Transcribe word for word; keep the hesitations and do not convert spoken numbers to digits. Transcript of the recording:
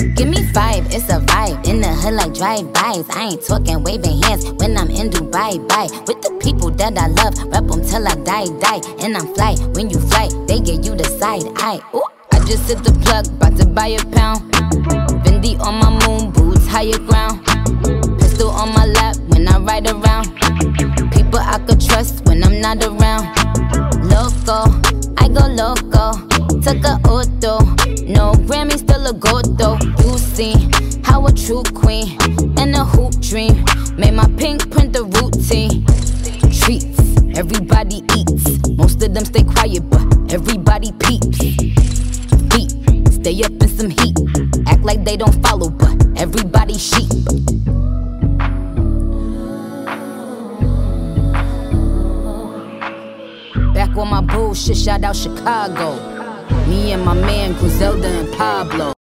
Give me five, it's a vibe. In the hood like drive-bys. I ain't talking waving hands when I'm in Dubai. Bye. With the people that I love, rep them till I die, die. And I'm fly, when you fly, they get you the side eye. Ooh, I just hit the plug, bout to buy a pound. Fendi on my moon boots, higher ground. Pistol on my lap when I ride around. People I could trust when I'm not around. Loco, I go loco. Took a auto, no Grammy, still a gold though. You see how a true queen and a hoop dream made my pink print the routine. Treats, everybody eats. Most of them stay quiet, but everybody peeps. Feet, stay up in some heat. Act like they don't follow, but everybody sheep. Back on my bullshit, shout out Chicago. Me and my man Griselda and Pablo.